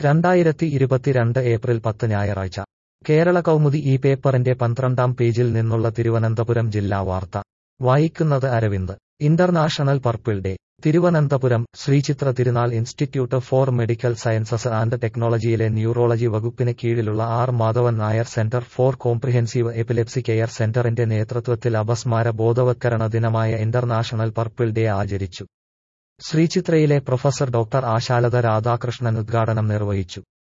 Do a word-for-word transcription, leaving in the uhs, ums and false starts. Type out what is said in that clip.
രണ്ടായിരത്തി ഇരുപത്തിരണ്ട് ഏപ്രിൽ പത്ത് ഞായറാഴ്ച കേരള കൗമുദി ഈ പേപ്പറിന്റെ പന്ത്രണ്ടാം പേജിൽ നിന്നുള്ള തിരുവനന്തപുരം ജില്ലാ വാർത്ത വായിക്കുന്നത് Aravind. International purple day Thiruvananthapuram. Sree Chitra Tirunal institute for medical sciences and ടെക്നോളജിയിലെ ന്യൂറോളജി വകുപ്പിന് കീഴിലുള്ള R Madhavan Nair centre for comprehensive epilepsy care സെന്ററിന്റെ നേതൃത്വത്തിൽ അപസ്മാര ബോധവത്കരണ ദിനമായ ഇന്റർനാഷണൽ പർപ്പിൾ ഡേ ആചരിച്ചു. ശ്രീചിത്രയിലെ പ്രൊഫസർ ഡോക്ടർ ആശാലത രാധാകൃഷ്ണൻ ഉദ്ഘാടനം നിർവഹിച്ചു.